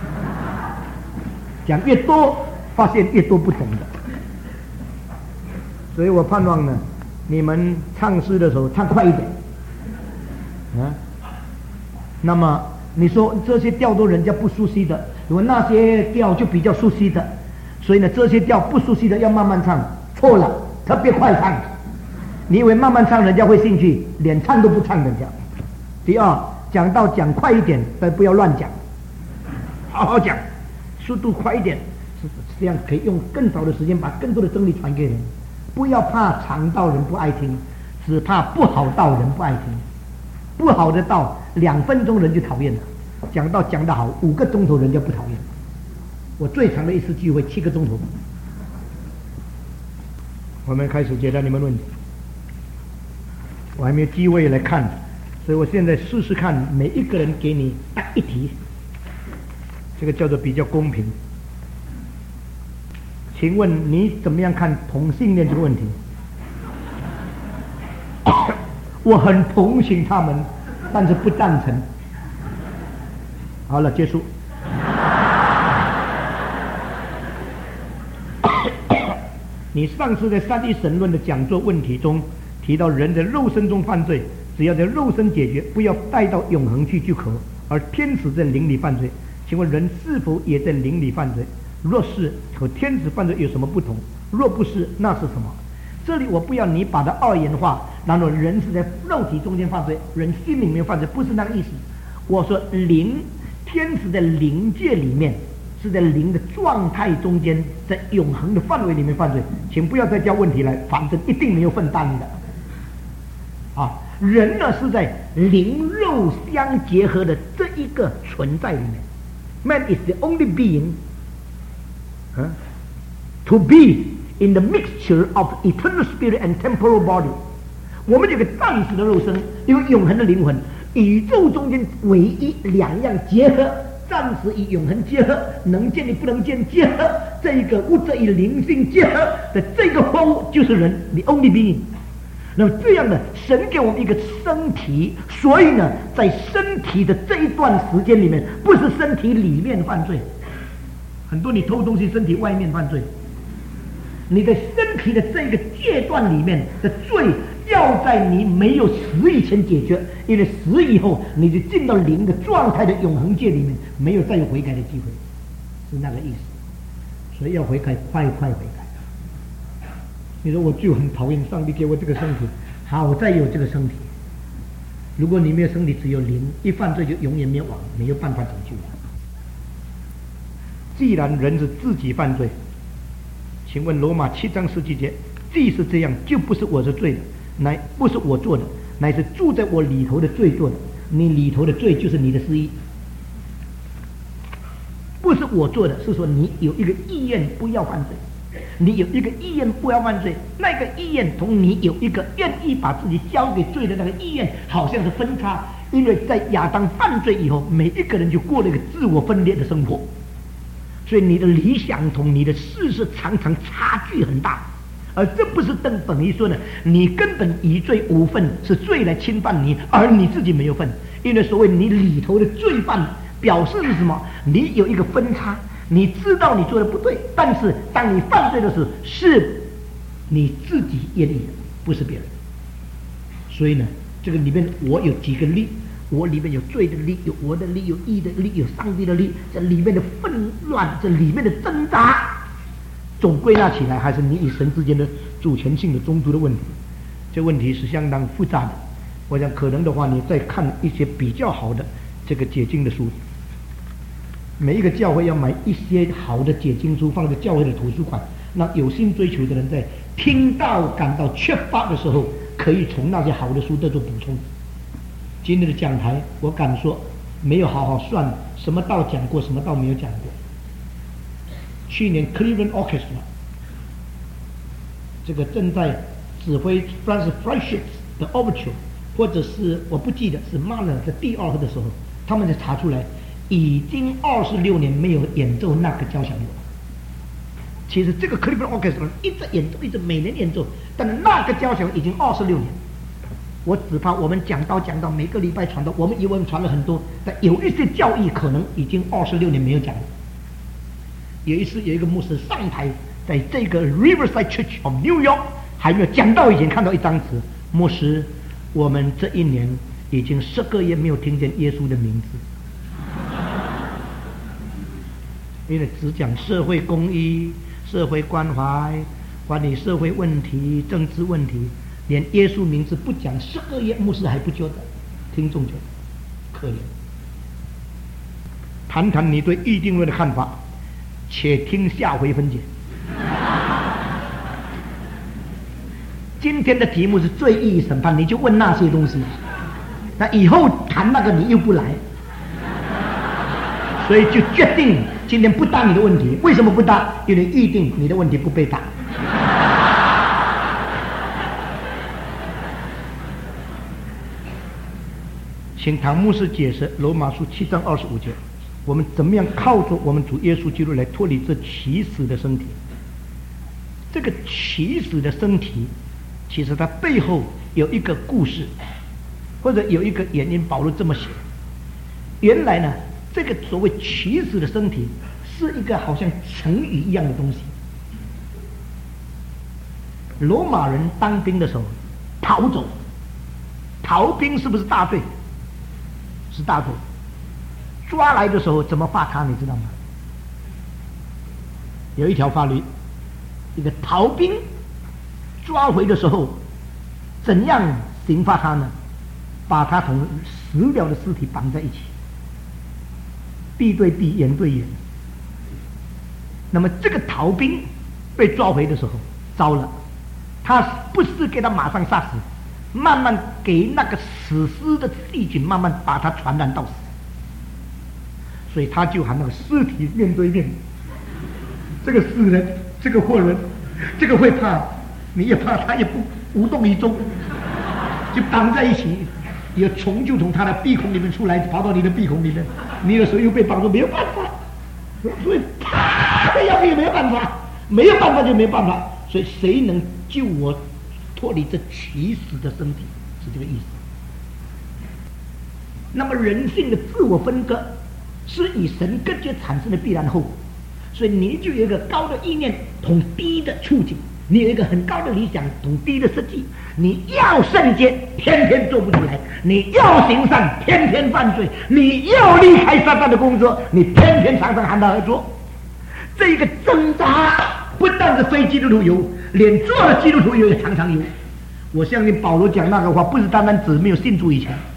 讲越多，发现越多不懂的。所以我盼望呢，你们唱诗的时候唱快一点，那么你说这些调都人家不熟悉的，如果那些调就比较熟悉的，所以呢这些调不熟悉的要慢慢唱，错了，特别快唱。你以为慢慢唱人家会兴趣，连唱都不唱人家。第二，讲到讲快一点，但不要乱讲。 好好讲，速度快一点，这样可以用更少的时间把更多的真理传给人。不要怕长道人不爱听，只怕不好道人不爱听。不好的道2分钟人就讨厌了，讲道讲得好5个钟头人就不讨厌。我最长的一次聚会7个钟头。我们开始解答你们问题。我还没有机会来看，所以我现在试试看，每一个人给你答一题，这个叫做比较公平。请问你怎么样看同性恋这个问题？我很同情他们，但是不赞成。好了，结束。你上次在三一神论的讲座问题中提到，人在肉身中犯罪，只要在肉身解决，不要带到永恒去就可；而天使在灵里犯罪，请问人是否也在灵里犯罪？若是，和天使犯罪有什么不同？若不是，那是什么？这里我不要你把它二元化，然后人是在肉体中间犯罪，人心里面犯罪，不是那个意思。我说灵，天使在灵界里面，是在灵的状态中间，在永恒的范围里面犯罪，请不要再交问题来，反正一定没有分担的。啊，人呢是在灵肉相结合的这一个存在里面 ，Man is the only being, to be in the mixture of eternal spirit and temporal body。我们这个暂时的肉身，一个永恒的灵魂，宇宙中间唯一2样结合。暂时与永恒结合，能见与不能见结合，这一个物质与灵性结合的这个货物就是人 ，the only being。那么这样的，神给我们一个身体，所以呢，在身体的这一段时间里面，不是身体里面犯罪，很多你偷东西，身体外面犯罪。你的身体的这个阶段里面的罪，要在你没有死以前解决，因为死以后你就进到灵的状态的永恒界里面，没有再有悔改的机会，是那个意思。所以要悔改，快悔改。你说我就很讨厌上帝给我这个身体，好在有这个身体。如果你没有身体，只有灵，一犯罪就永远灭亡，没有办法拯救。既然人是自己犯罪，请问罗马7章17节，既是这样，就不是我是罪的，乃不是我做的，乃是住在我里头的罪做的。你里头的罪就是你的私意，不是我做的，是说你有一个意愿不要犯罪，你有一个意愿不要犯罪，那个意愿同你有一个愿意把自己交给罪的那个意愿好像是分叉，因为在亚当犯罪以后，每一个人就过了一个自我分裂的生活。所以你的理想同你的事实常常差距很大，而这不是等于说呢，你根本与罪无份，是罪来侵犯你，而你自己没有份。因为所谓你里头的罪犯，表示是什么？你有一个分叉，你知道你做的不对，但是当你犯罪的时候，是你自己愿意的，不是别人。所以呢，这个里面我有几个例。我里面有罪的力，有我的力，有义的力，有上帝的力，这里面的纷乱，这里面的挣扎，总归纳起来还是你与神之间的主权性的中途的问题。这问题是相当复杂的，我想可能的话，你再看一些比较好的这个解经的书。每一个教会要买一些好的解经书放在教会的图书馆，让有心追求的人在听到感到缺乏的时候，可以从那些好的书得做补充。今天的讲台，我敢说没有好好算什么道讲过，什么道没有讲过。去年 Cleveland Orchestra 这个正在指挥 Franz Freischütz 的 Overture， 或者是我不记得是 Mahler 的第2和的时候，他们才查出来，已经26年没有演奏那个交响乐。其实这个 Cleveland Orchestra 一直演奏，一直每年演奏，但是那个交响已经26年。我只怕我们讲到每个礼拜传道，我们以为传了很多，但有一些教义可能已经26年没有讲了。有一次有一个牧师上台，在这个 Riverside Church of New York 还没有讲到以前，看到一张词，牧师，我们这一年已经10个月没有听见耶稣的名字，因为只讲社会公益、社会关怀、管理社会问题、政治问题。连耶稣名字不讲10个月，牧师还不觉得，听众觉得可怜。 谈谈你对预定论的看法，且听下回分解。今天的题目是罪意审判，你就问那些东西，那以后谈那个你又不来，所以就决定今天不答你的问题。为什么不答？因为预定你的问题不被答。请唐牧师解释罗马书7章25节，我们怎么样靠着我们主耶稣基督来脱离这起死的身体？这个起死的身体其实它背后有一个故事，或者有一个原因，保罗这么写。原来呢，这个所谓起死的身体是一个好像成语一样的东西。罗马人当兵的时候逃走，逃兵是不是大罪？是大罪。抓来的时候怎么罚他，你知道吗？有一条法律，一个逃兵抓回的时候怎样刑罚他呢？把他同死了的尸体绑在一起，臂对臂，眼对眼。那么这个逃兵被抓回的时候糟了，他不是给他马上杀死，慢慢给那个死尸的细菌慢慢把他传染到死，所以他就和那个尸体面对面。这个死人，这个活人，这个会怕，你也怕，他也不无动于衷，就绑在一起，有虫就从他的鼻孔里面出来，跑到你的鼻孔里面，你的手又被绑住，没有办法，所以啪，要也没有办法，没有办法就没有办法，所以谁能救我脱离这起死的身体，是这个意思。那么人性的自我分割是与神隔绝产生的必然后果，所以你就有一个高的意念同低的处境，你有一个很高的理想同低的实际，你要圣洁偏偏做不出来，你要行善偏偏犯罪，你要离开撒旦的工作，你偏偏常常喊他而做。这个挣扎不但是非基督徒有，连做了基督徒也常常有。我相信保罗讲那个话不是单单指没有信主以前，